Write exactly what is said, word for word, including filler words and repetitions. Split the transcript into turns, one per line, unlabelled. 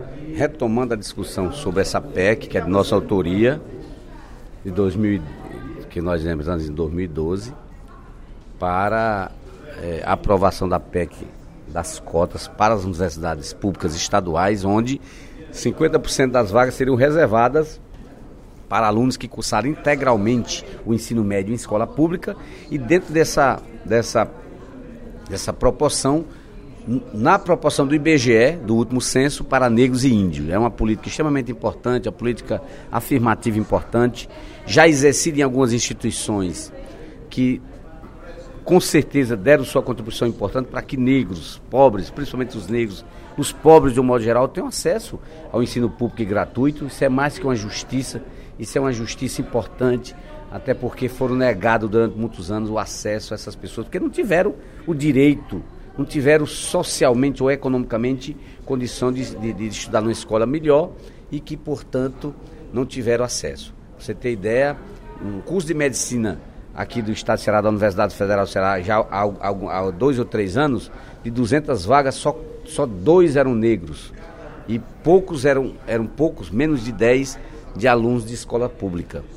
retomando a discussão sobre essa P E C, que é de nossa autoria, de dois mil, que nós lembramos em dois mil e doze, para é, a aprovação da P E C das cotas para as universidades públicas estaduais, onde cinquenta por cento das vagas seriam reservadas para alunos que cursaram integralmente o ensino médio em escola pública, e dentro dessa, dessa, dessa proporção, na proporção do I B G E, do último censo, para negros e índios. É uma política extremamente importante, uma política afirmativa importante, já exercida em algumas instituições que com certeza deram sua contribuição importante para que negros, pobres, principalmente os negros, os pobres de um modo geral, tenham acesso ao ensino público e gratuito. Isso é mais que uma justiça, isso é uma justiça importante, até porque foram negados durante muitos anos o acesso a essas pessoas, porque não tiveram o direito, não tiveram socialmente ou economicamente condição de, de, de estudar numa escola melhor e que, portanto, não tiveram acesso. Pra você ter ideia, um curso de medicina aqui do Estado do Ceará, da Universidade Federal do Ceará, já há, há, há dois ou três anos, de duzentas vagas, só, só dois eram negros. E poucos eram, eram poucos, menos de dez, de alunos de escola pública.